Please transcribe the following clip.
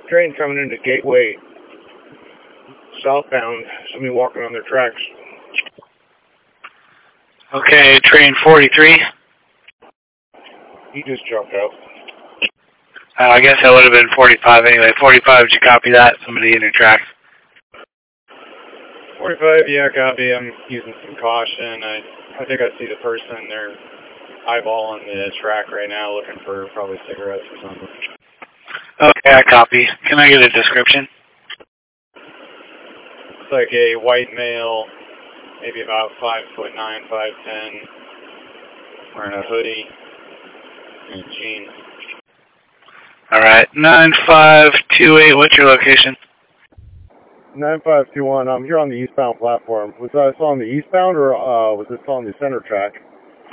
Train coming into Gateway southbound. Somebody walking on their tracks. Okay, train 43. He just jumped out. I guess that would have been 45 anyway. 45, did you copy that? Somebody in your tracks. 45, yeah, copy. I'm using some caution. I think I see the person. They're eyeballing the track right now, looking for probably cigarettes or something. Okay, I copy. Can I get a description? It's like a white male, maybe about 5'9", 5'10", wearing a hoodie and jeans. Alright, 9528, what's your location? 9521, I'm here on the eastbound platform. Was this on the eastbound or was this on the center track?